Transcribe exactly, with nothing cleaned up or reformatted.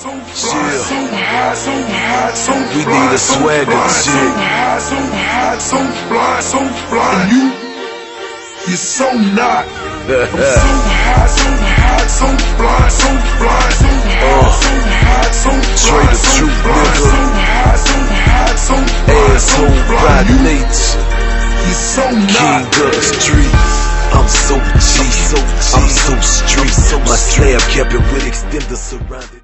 We need a swagger chick. And you, you're so not. uh, straight the truth, nigga. Asshole by nature. You're so King not. of the street. I'm so G, I'm so street. My slab kept it with extenders surrounded.